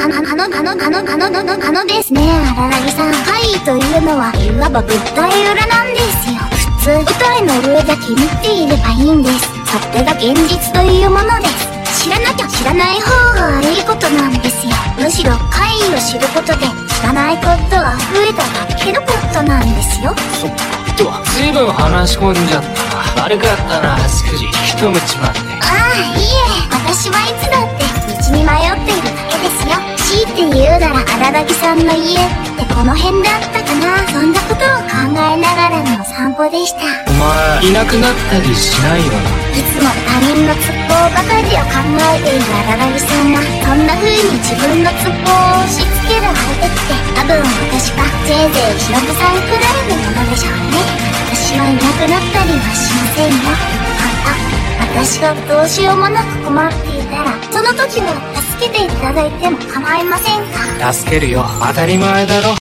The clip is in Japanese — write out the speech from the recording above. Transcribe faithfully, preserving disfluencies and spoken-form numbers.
かの、かの、かの、かの、かの、かの、かのですね、荒木さん。怪異というのは、いわば物体裏なんですよ。普通、舞台の上だけ見ていればいいんです。それが現実というものです。知らなきゃ知らない方が悪いことなんですよ。むしろ怪異を知ることで、知らないことが増えただけのことなんですよ。 そっと、ずいぶん話し込んじゃった。悪かったな、スクジ。一目ちまって。 ああ、いいえ、私はいつだって道に迷っているだけですよ。強いて言うなら荒木さんの家ってこの辺だったかな。そんなことを考えながらの散歩でした。 お前、いなくなったりしないよな。 いつも他人の都合ばかりを考えている荒木さんがそんな風に自分の都合を押し付ける相手って多分私かせいぜい忍さんくらいのものでしょうね。私はいなくなったりはしませんよ。ああ、私がどうしようもなく困っていたらその時は助けていただいても構いませんか？ 助けるよ、当たり前だろ。